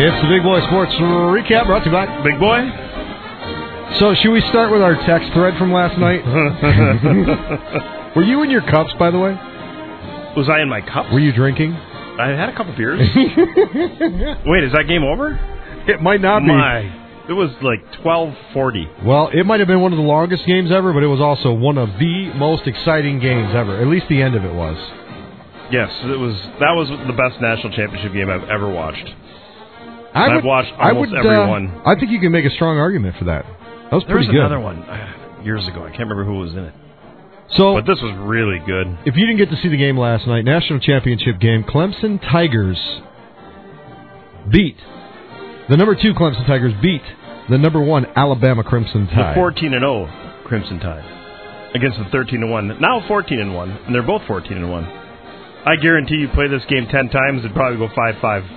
It's the Big Boy Sports Recap brought to you by Big Boy. So, should we start with our text thread from last night? Were you in your cups, by the way? Was I in my cups? Were you drinking? I had a couple beers. Wait, is that game over? It might not be. It was like 12:40. Well, it might have been one of the longest games ever, but it was also one of the most exciting games ever. At least the end of it was. Yes, that was the best national championship game I've ever watched. I've watched almost every one. I think you can make a strong argument for that. That was pretty good. There was another one years ago. I can't remember who was in it. But this was really good. If you didn't get to see the game last night, national championship game, Clemson Tigers beat the number 2 Clemson Tigers beat the number 1 Alabama Crimson Tide. The 14-0 Crimson Tide against the 13-1. Now 14-1, and they're both 14-1. I guarantee you play this game 10 times, it'd probably go 5-5.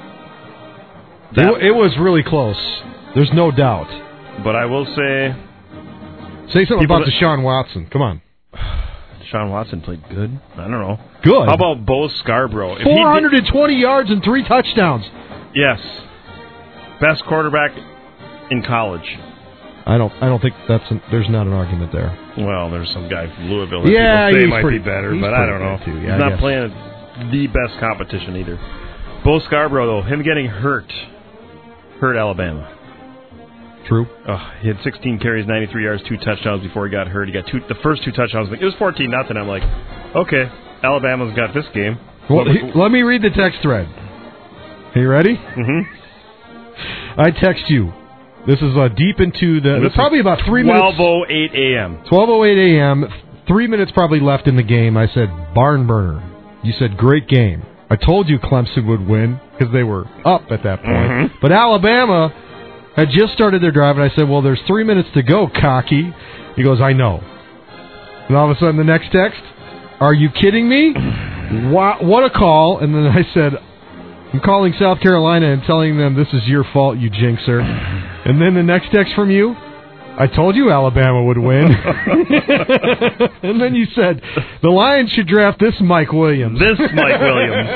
It was really close. There's no doubt. But I will say something about Deshaun Watson. Come on. Deshaun Watson played good. I don't know. Good. How about Bo Scarborough? 420 yards and 3 touchdowns. Yes. Best quarterback in college. I don't think there's not an argument there. Well, there's some guy from Louisville that people say might be better, but I don't know. Too. Yeah, he's not playing the best competition either. Bo Scarborough, though, him getting hurt Alabama. True. He had 16 carries, 93 yards, 2 touchdowns before he got hurt. He got the first 2 touchdowns. It was 14-0. I'm like, okay, Alabama's got this game. Well, let me read the text thread. Are you ready? Mm-hmm. I text you. This is deep into the... Probably about 3 minutes... 12:08 a.m. 12:08 a.m. 3 minutes probably left in the game. I said, barn burner. You said, great game. I told you Clemson would win because they were up at that point. Mm-hmm. But Alabama had just started their drive, and I said, well, there's 3 minutes to go, cocky. He goes, I know. And all of a sudden, the next text, are you kidding me? What a call. And then I said, I'm calling South Carolina and telling them this is your fault, you jinxer. And then the next text from you, I told you Alabama would win. And then you said, the Lions should draft this Mike Williams. This Mike Williams.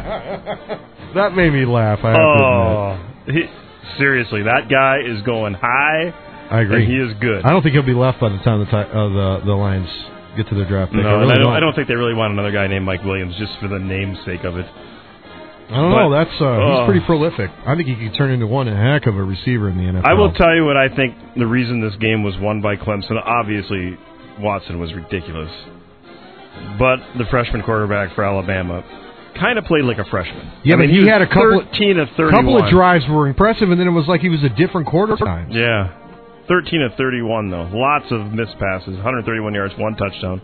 That made me laugh, I have to admit. Seriously, that guy is going high. I agree. And he is good. I don't think he'll be left by the time the Lions get to their draft pick. No, I don't think they really want another guy named Mike Williams just for the namesake of it. I don't know. He's pretty prolific. I think he could turn into one heck of a receiver in the NFL. I will tell you what I think the reason this game was won by Clemson. Obviously, Watson was ridiculous. But the freshman quarterback for Alabama kind of played like a freshman. Yeah, but he had a couple 13 of 31. Couple of drives were impressive, and then it was like he was a different quarterback. Yeah. 13 of 31, though. Lots of missed passes, 131 yards, 1 touchdown.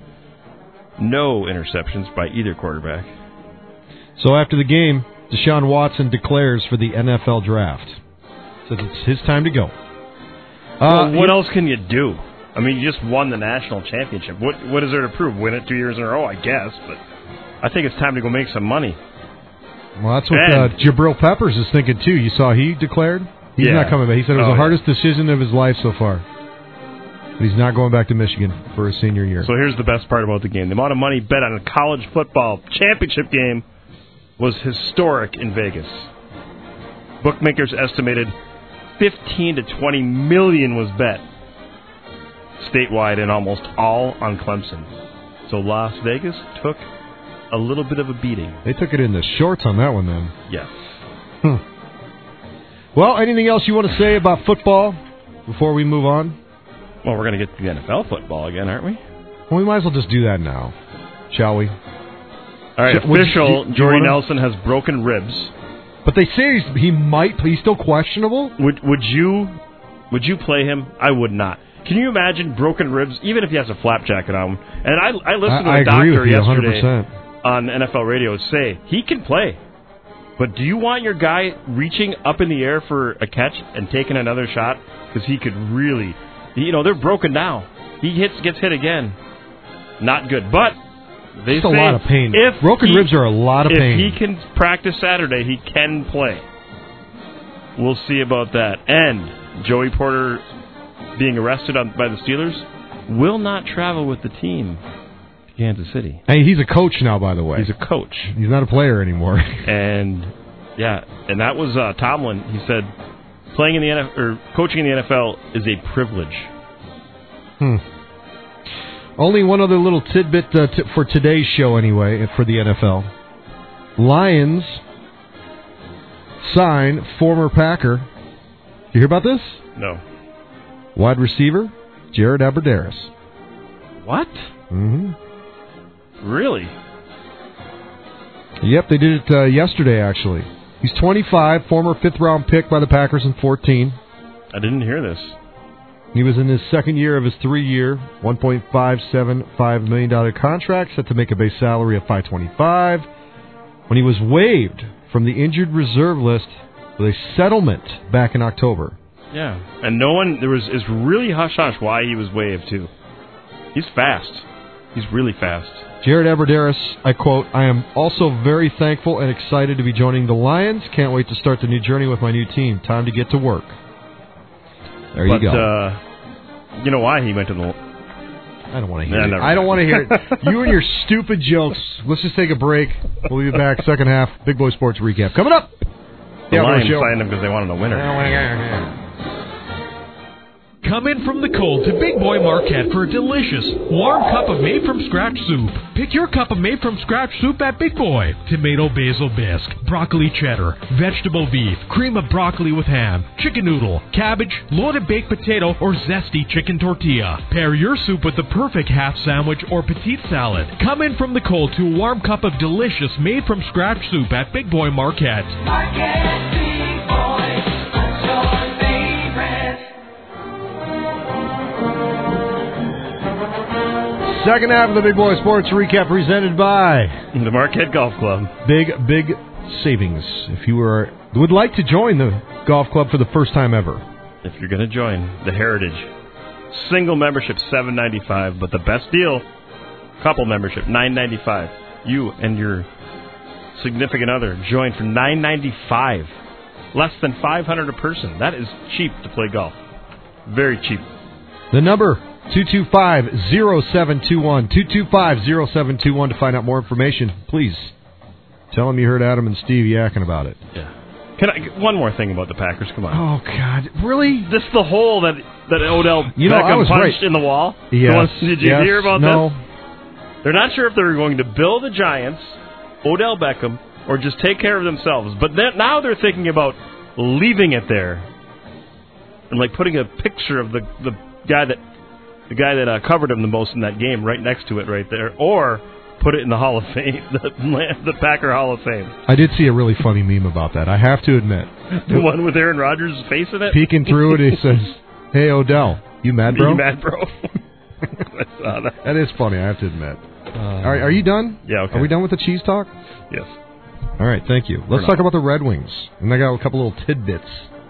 No interceptions by either quarterback. So after the game, Deshaun Watson declares for the NFL draft. Says it's his time to go. What else can you do? I mean, you just won the national championship. What is there to prove? Win it 2 years in a row, I guess. But I think it's time to go make some money. Well, that's what Jabril Peppers is thinking, too. You saw he declared? He's not coming back. He said it was the hardest decision of his life so far. But he's not going back to Michigan for his senior year. So here's the best part about the game. The amount of money bet on a college football championship game was historic in Vegas. Bookmakers estimated 15 to 20 million was bet statewide and almost all on Clemson. So Las Vegas took a little bit of a beating. They took it in the shorts on that one then. Yes. Well, anything else you want to say about football before we move on? Well, we're going to get to the NFL football again, aren't we? Well, we might as well just do that now, shall we? All right, Jordy Nelson has broken ribs. But they say he's still questionable? Would you play him? I would not. Can you imagine broken ribs, even if he has a flap jacket on? And I listened to a doctor yesterday 100%. On NFL radio say he can play. But do you want your guy reaching up in the air for a catch and taking another shot? Because he could really, they're broken now. He gets hit again. Not good. But they say a lot of pain. Broken ribs are a lot of pain. If he can practice Saturday, he can play. We'll see about that. And Joey Porter being arrested by the Steelers will not travel with the team to Kansas City. Hey, he's a coach now, by the way. He's a coach. He's not a player anymore. And Yeah, and that was Tomlin. He said, playing in the NFL or coaching in the NFL is a privilege. Only one other little tidbit for today's show, anyway, for the NFL. Lions sign former Packer. You hear about this? No. Wide receiver, Jared Abbrederis. What? Mm-hmm. Really? Yep, they did it yesterday, actually. He's 25, former fifth-round pick by the Packers in 2014. I didn't hear this. He was in his second year of his 3-year, $1.575 million contract, set to make a base salary of $525. When he was waived from the injured reserve list with a settlement back in October. Yeah, and no one, it's really hush-hush why he was waived, too. He's fast. He's really fast. Jared Abbrederis, I quote, "I am also very thankful and excited to be joining the Lions. Can't wait to start the new journey with my new team. Time to get to work." There you go. You know why he went to the... I don't want to hear it. I don't want to hear it. You and your stupid jokes. Let's just take a break. We'll be back second half. Big Boy Sports Recap. Coming up. The Lions signed him because they wanted a winner. Come in from the cold to Big Boy Marquette for a delicious, warm cup of made-from-scratch soup. Pick your cup of made-from-scratch soup at Big Boy. Tomato basil bisque, broccoli cheddar, vegetable beef, cream of broccoli with ham, chicken noodle, cabbage, loaded baked potato, or zesty chicken tortilla. Pair your soup with the perfect half sandwich or petite salad. Come in from the cold to a warm cup of delicious made-from-scratch soup at Big Boy Marquette. Marquette Big Boy, your favorite. Second half of the Big Boy Sports Recap presented by the Marquette Golf Club. Big savings. If you would like to join the golf club for the first time ever. If you're going to join the Heritage. Single membership, $7.95, but the best deal, couple membership, $9.95. You and your significant other join for $9.95. Less than $500 a person. That is cheap to play golf. Very cheap. The number 225-0721. 225-0721 to find out more information. Please tell them you heard Adam and Steve yakking about it. Yeah. One more thing about the Packers? Come on. Oh, God. Really? This the hole that Odell Beckham punched in the wall? Yes. Did you hear about no. this? They're not sure if they're going to bill the Giants, Odell Beckham, or just take care of themselves. But now they're thinking about leaving it there and like putting a picture of the guy that covered him the most in that game right next to it right there, or put it in the Hall of Fame, the Packer Hall of Fame. I did see a really funny meme about that, I have to admit. The one with Aaron Rodgers' face in it? Peeking through it, he says, "Hey, Odell, you mad, bro?" You mad, bro? I saw that. That is funny, I have to admit. All right, are you done? Yeah, okay. Are we done with the cheese talk? Yes. All right, thank you. Let's talk about the Red Wings. And I got a couple little tidbits.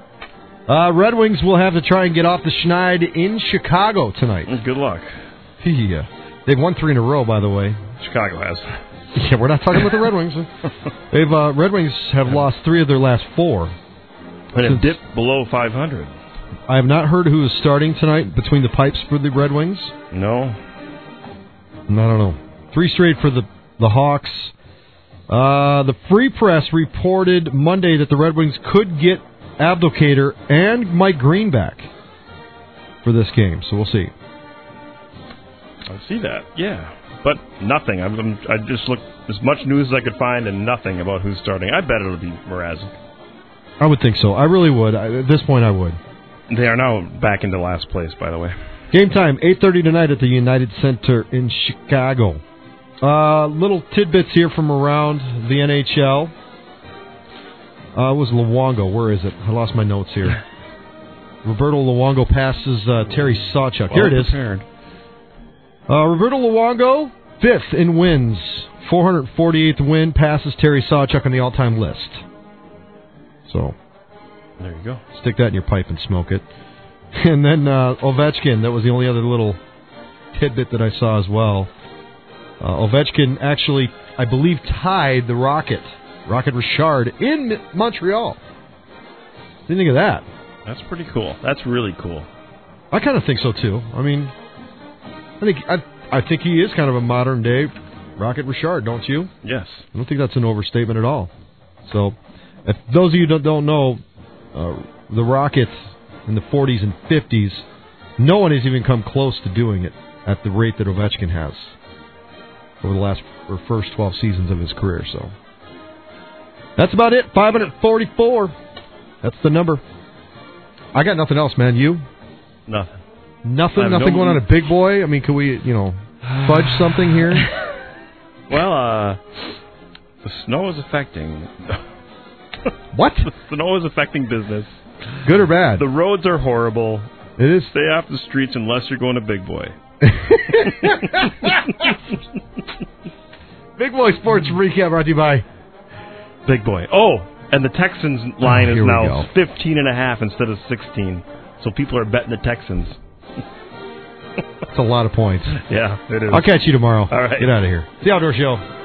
Red Wings will have to try and get off the schneid in Chicago tonight. Good luck. Yeah. They've won 3 in a row, by the way. Chicago has. Yeah, we're not talking about the Red Wings. Red Wings have lost 3 of their last 4. And have dipped below 500. I have not heard who is starting tonight between the pipes for the Red Wings. No. I don't know. 3 straight for the Hawks. The Free Press reported Monday that the Red Wings could get Abdelkader and Mike Green back for this game, so we'll see. I see that, yeah. But nothing. I just looked as much news as I could find and nothing about who's starting. I bet it'll be Mrazek. I would think so. I really would. At this point, I would. They are now back into last place, by the way. Game time, 8:30 tonight at the United Center in Chicago. Little tidbits here from around the NHL. It was Luongo. Where is it? I lost my notes here. Roberto Luongo passes Terry Sawchuk. Here it is. Roberto Luongo, 5th in wins. 448th win, passes Terry Sawchuk on the all-time list. So, there you go. Stick that in your pipe and smoke it. And then Ovechkin, that was the only other little tidbit that I saw as well. Ovechkin actually, I believe, tied the Rocket Richard in Montreal. What do you think of that? That's pretty cool. That's really cool. I kind of think so too. I mean, I think he is kind of a modern day Rocket Richard, don't you? Yes. I don't think that's an overstatement at all. So, If those of you that don't know, the Rockets in the 40s and 50s, no one has even come close to doing it at the rate that Ovechkin has over the first 12 seasons of his career. So that's about it. 544. That's the number. I got nothing else, man. You? Nothing. Nothing going on at Big Boy? I mean, could we, fudge something here? Well, the snow is affecting. What? The snow is affecting business. Good or bad? The roads are horrible. It is. Stay off the streets unless you're going to Big Boy. Big Boy Sports Recap brought to you by Big Boy. Oh, and the Texans line is here we now go. 15.5 instead of 16. So people are betting the Texans. That's a lot of points. Yeah, it is. I'll catch you tomorrow. All right. Get out of here. It's the Outdoor Show.